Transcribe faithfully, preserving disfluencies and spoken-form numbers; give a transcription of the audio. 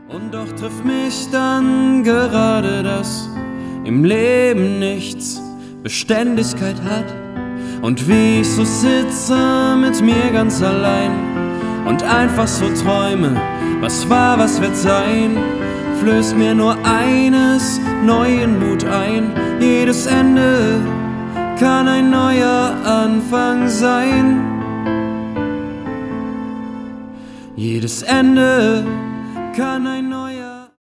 Und doch trifft mich dann gerade, dass im Leben nichts Beständigkeit hat. Und wie ich so sitze mit mir ganz allein und einfach so träume, was war, was wird sein, flößt mir nur eines neuen Mut ein: jedes Ende kann ein neuer Anfang sein. Jedes Ende kann ein